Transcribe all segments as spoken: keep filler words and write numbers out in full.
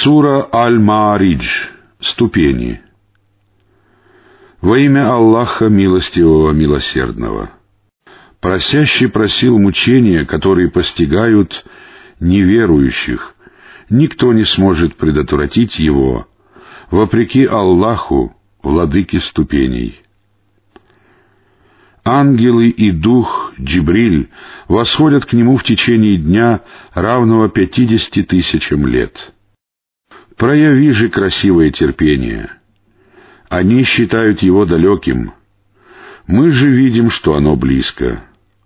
Сура Аль-Ма'аридж. Ступени. Во имя Аллаха Милостивого Милосердного. Просящий просил мучения, которые постигают неверующих. Никто не сможет предотвратить его, вопреки Аллаху, владыке ступеней. Ангелы и дух Джибриль восходят к нему в течение дня, равного пятидесяти тысячам лет. Прояви же красивое терпение. Они считают его далеким. Мы же видим, что оно близко.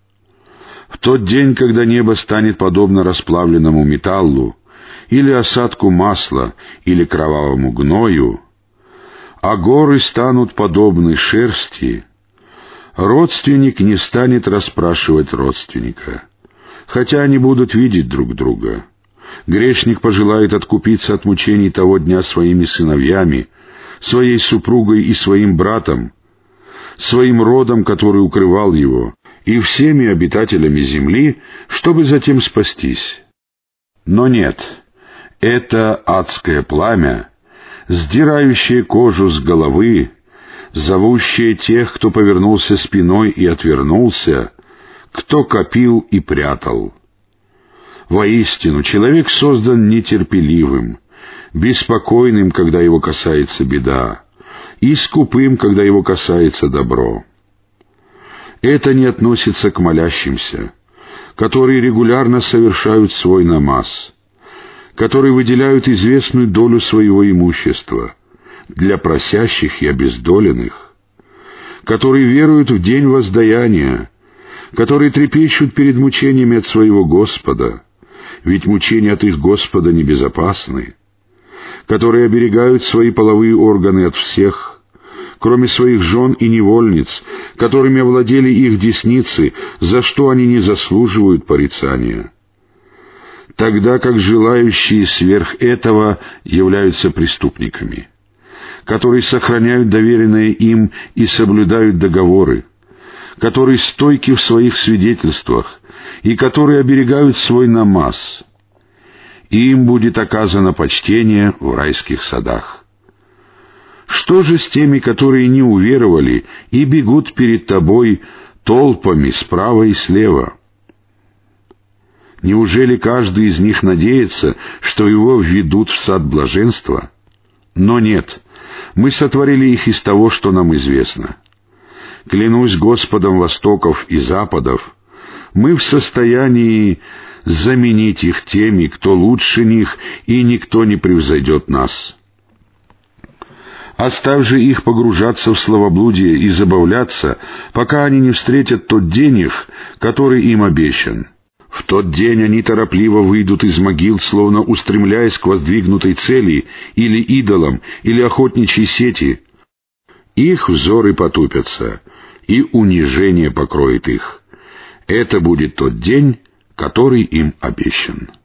В тот день, когда небо станет подобно расплавленному металлу, или осадку масла, или кровавому гною, а горы станут подобны шерсти, родственник не станет расспрашивать родственника, хотя они будут видеть друг друга. Грешник пожелает откупиться от мучений того дня своими сыновьями, своей супругой и своим братом, своим родом, который укрывал его, и всеми обитателями земли, чтобы затем спастись. Но нет, это адское пламя, сдирающее кожу с головы, зовущее тех, кто повернулся спиной и отвернулся, кто копил и прятал. Воистину, человек создан нетерпеливым, беспокойным, когда его касается беда, и скупым, когда его касается добро. Это не относится к молящимся, которые регулярно совершают свой намаз, которые выделяют известную долю своего имущества для просящих и обездоленных, которые веруют в день воздаяния, которые трепещут перед мучениями от своего Господа, ведь мучения от их Господа небезопасны, которые оберегают свои половые органы от всех, кроме своих жен и невольниц, которыми овладели их десницы, за что они не заслуживают порицания, тогда как желающие сверх этого являются преступниками, которые сохраняют доверенное им и соблюдают договоры, которые стойки в своих свидетельствах и которые оберегают свой намаз. Им будет оказано почтение в райских садах. Что же с теми, которые не уверовали и бегут перед тобой толпами справа и слева? Неужели каждый из них надеется, что его введут в сад блаженства? Но нет, мы сотворили их из того, что нам известно. Клянусь Господом востоков и западов, мы в состоянии заменить их теми, кто лучше них, и никто не превзойдет нас. Оставь же их погружаться в словоблудие и забавляться, пока они не встретят тот день их, который им обещан. В тот день они торопливо выйдут из могил, словно устремляясь к воздвигнутой цели, или идолам, или охотничьей сети. Их взоры потупятся, и унижение покроет их. Это будет тот день, который им обещан.